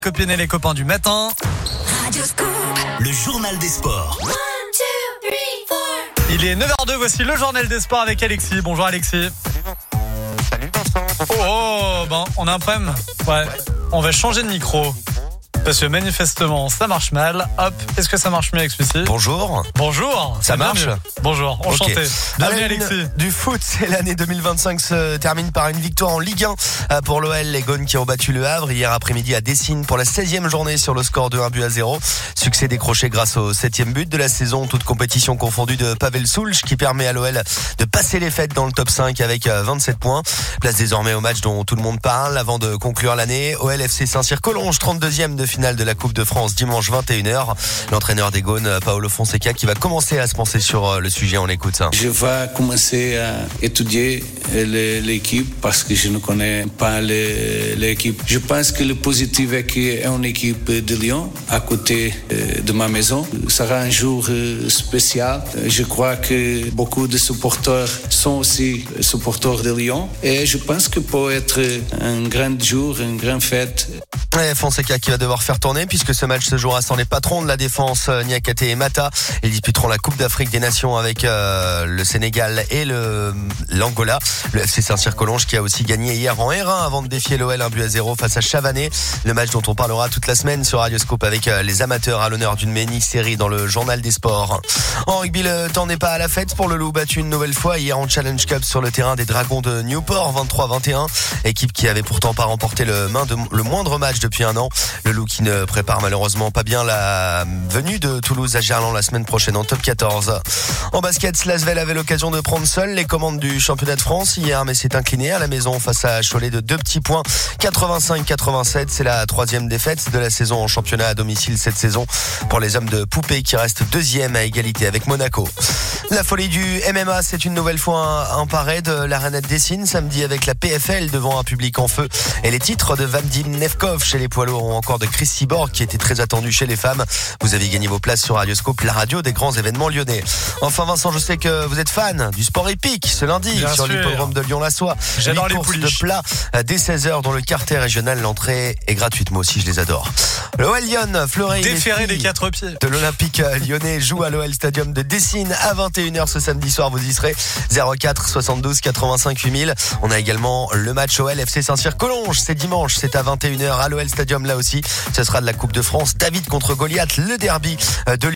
Copines et les copains du matin. Le journal des sports. Il est 9h02, voici le journal des sports avec Alexis. Bonjour Alexis. Salut Vincent. On a un problème. Ouais, on va changer de micro. Parce que manifestement, ça marche mal. Hop, est-ce que ça marche mieux avec celui-ci ? Bonjour. Bonjour. Ça marche ? Bonjour, enchanté. Okay. Bienvenue Alexis. Du foot, c'est l'année 2025 se termine par une victoire en Ligue 1 pour l'OL. Les Gones qui ont battu le Havre hier après-midi à Dessines pour la 16e journée sur le score de 1-0. Succès décroché grâce au 7e but de la saison, toute compétition confondue de Pavel Soulj qui permet à l'OL de passer les fêtes dans le top 5 avec 27 points. Place désormais au match dont tout le monde parle avant de conclure l'année. OL FC Saint-Cyr-Collonges, 32e de finale de la Coupe de France dimanche 21h. L'entraîneur des Gones, Paolo Fonseca, qui va commencer à se penser sur le sujet. On l'écoute ça. Je vais commencer à étudier l'équipe parce que je ne connais pas l'équipe. Je pense que le positif est qu'il y a une équipe de Lyon à côté de ma maison. Ça sera un jour spécial. Je crois que beaucoup de supporters sont aussi supporters de Lyon et je pense que peut être un grand jour, une grande fête. Et Fonseca qui va devoir faire tourner puisque ce match se jouera sans les patrons de la défense, Niakate et Mata. Ils disputeront la Coupe d'Afrique des Nations avec le Sénégal et l'Angola. Le FC Saint-Cyr-Collonges qui a aussi gagné hier en R1 avant de défier l'OL 1-0 face à Chavanais. Le match dont on parlera toute la semaine sur Radioscope avec les amateurs à l'honneur d'une mini-série dans le journal des sports. En rugby, le temps n'est pas à la fête pour le Loup, battu une nouvelle fois hier en Challenge Cup sur le terrain des Dragons de Newport, 23-21. Équipe qui avait pourtant pas remporté le moindre match depuis un an. Le Loup qui ne prépare malheureusement pas bien la venue de Toulouse à Gerland la semaine prochaine en top 14. En basket, Lasvel avait l'occasion de prendre seul les commandes du championnat de France hier, mais s'est incliné à la maison face à Cholet de 2 petits points, 85-87. C'est la 3e défaite de la saison en championnat à domicile cette saison pour les hommes de Poupée qui restent 2e à égalité avec Monaco. La folie du MMA, c'est une nouvelle fois emparée de l'Arena de Dessines samedi avec la PFL devant un public en feu et les titres de Vadim Nevkov chez les poids lourds ou encore de Chris Cyborg qui était très attendu chez les femmes. Vous avez gagné vos places sur Radioscope, la radio des grands événements lyonnais. Enfin Vincent, je sais que vous êtes fan du sport épique ce lundi Bien sur sûr. l'hippodrome de Lyon-la-Soie. J'adore les courses de pouliches. plat dès 16h dans le quartier régional. L'entrée est gratuite, moi aussi je les adore. Le OL Lyon, Fleury Déféré des 4 pieds. de l'Olympique lyonnais joue à l'OL Stadium de Dessines à 21h ce samedi soir. Vous y serez 04 72 85 8000. On a également le match OL FC Saint-Cyr-Collonges. C'est dimanche, c'est à 21h à l'OL Stadium là aussi. Ce sera de la Coupe de France. David contre Goliath, le derby de